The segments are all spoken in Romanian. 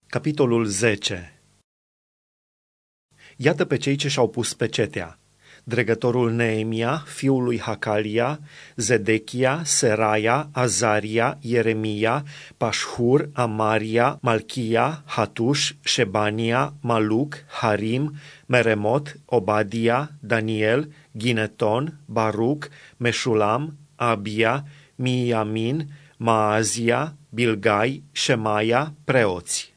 Capitolul 10. Iată pe cei ce și-au pus pecetea: dregătorul Neemia, fiul lui Hacalia, Zedechia, Seraia, Azaria, Ieremia, Pașhur, Amaria, Malchia, Hatuș, Șebania, Maluc, Harim, Meremot, Obadia, Daniel, Gineton, Baruc, Meșulam, Abia, Miamin, Maazia, Bilgai, Șemaia, preoți.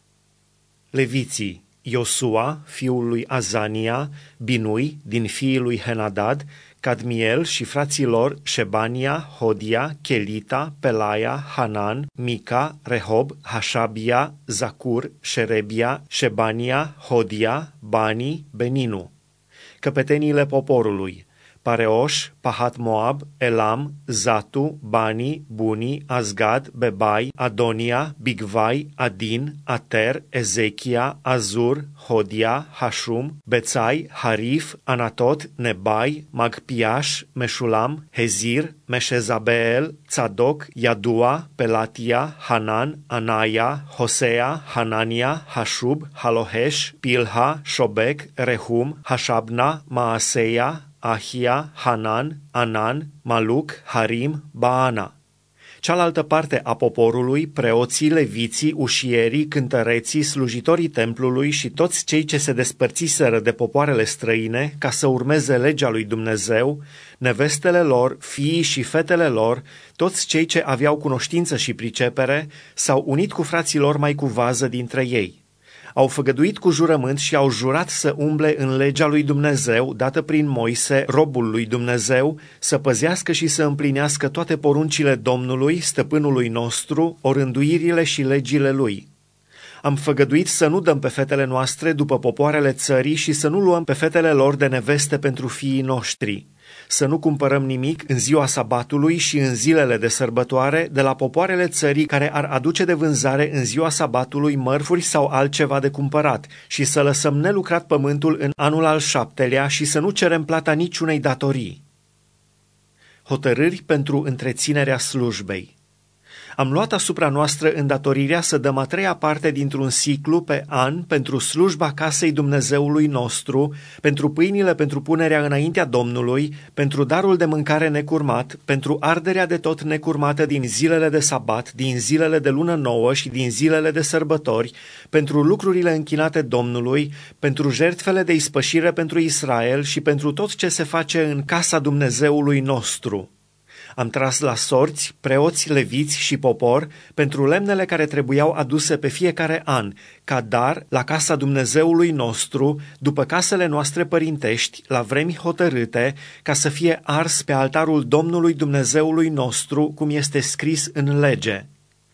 Leviții: Iosua, fiul lui Azania, Binui, din fiii lui Henadad, Cadmiel și frații lor Șebania, Hodia, Chelita, Pelaia, Hanan, Mica, Rehob, Hașabia, Zacur, Șerebia, Șebania, Hodia, Bani, Beninu. Căpeteniile poporului: Pareoș, Pahat Moab, Elam, Zatu, Bani, Buni, Azgad, Bebai, Adonia, Bigvai, Adin, Ater, Ezechia, Azur, Hodia, Hashum, Bețai, Harif, Anatot, Nebai, Magpiaș, Meșulam, Hezir, Meșezabeel, Tzadok, Yadua, Pelatia, Hanan, Anaia, Hosea, Hanania, Hashub, Halohesh, Pilha, Shobek, Rehum, Hashabna, Maaseia, Ahia, Hanan, Anan, Maluc, Harim, Baana. Cealaltă parte a poporului, preoții, leviții, ușierii, cântăreții, slujitorii templului și toți cei ce se despărțiseră de popoarele străine ca să urmeze legea lui Dumnezeu, nevestele lor, fiii și fetele lor, toți cei ce aveau cunoștință și pricepere, s-au unit cu frații lor mai cu vază dintre ei. Au făgăduit cu jurământ și au jurat să umble în legea lui Dumnezeu, dată prin Moise, robul lui Dumnezeu, să păzească și să împlinească toate poruncile Domnului, stăpânului nostru, orânduirile și legile lui. Am făgăduit să nu dăm pe fetele noastre după popoarele țării și să nu luăm pe fetele lor de neveste pentru fiii noștri, să nu cumpărăm nimic în ziua sabatului și în zilele de sărbătoare de la popoarele țării care ar aduce de vânzare în ziua sabatului mărfuri sau altceva de cumpărat și să lăsăm nelucrat pământul în anul al 7-lea și să nu cerem plata niciunei datorii. Hotărâri pentru întreținerea slujbei. Am luat asupra noastră îndatorirea să dăm a treia parte dintr-un siclu pe an pentru slujba casei Dumnezeului nostru, pentru pâinile pentru punerea înaintea Domnului, pentru darul de mâncare necurmat, pentru arderea de tot necurmată din zilele de sabat, din zilele de lună nouă și din zilele de sărbători, pentru lucrurile închinate Domnului, pentru jertfele de ispășire pentru Israel și pentru tot ce se face în casa Dumnezeului nostru. Am tras la sorți preoți, leviți și popor pentru lemnele care trebuiau aduse pe fiecare an, ca dar la casa Dumnezeului nostru, după casele noastre părintești, la vremi hotărâte, ca să fie ars pe altarul Domnului Dumnezeului nostru, cum este scris în lege.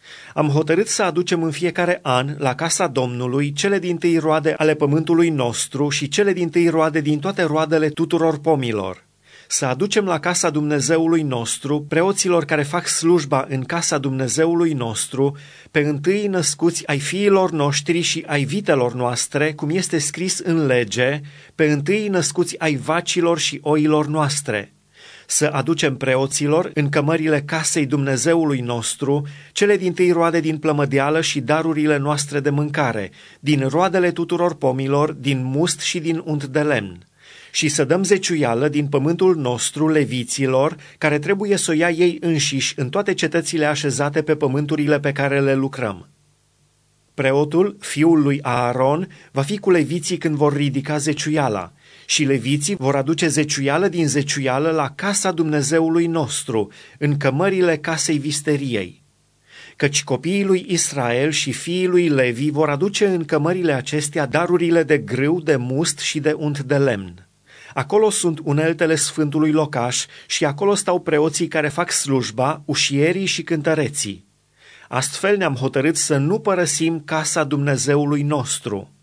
Am hotărât să aducem în fiecare an la casa Domnului cele dintâi roade ale pământului nostru și cele dintâi roade din toate roadele tuturor pomilor. Să aducem la casa Dumnezeului nostru, preoților care fac slujba în casa Dumnezeului nostru, pe întâi născuți ai fiilor noștri și ai vitelor noastre, cum este scris în lege, pe întâi născuți ai vacilor și oilor noastre. Să aducem preoților în cămările casei Dumnezeului nostru cele dintâi roade din plămădeală și darurile noastre de mâncare, din roadele tuturor pomilor, din must și din unt de lemn. Și să dăm zeciuială din pământul nostru leviților, care trebuie să o ia ei înșiși în toate cetățile așezate pe pământurile pe care le lucrăm. Preotul, fiul lui Aaron, va fi cu leviții când vor ridica zeciuiala, și leviții vor aduce zeciuială din zeciuială la casa Dumnezeului nostru, în cămările casei visteriei. Căci copiii lui Israel și fiii lui Levi vor aduce în cămările acestea darurile de grâu, de must și de unt de lemn. Acolo sunt uneltele sfântului locaș și acolo stau preoții care fac slujba, ușierii și cântăreții. Astfel ne-am hotărât să nu părăsim casa Dumnezeului nostru.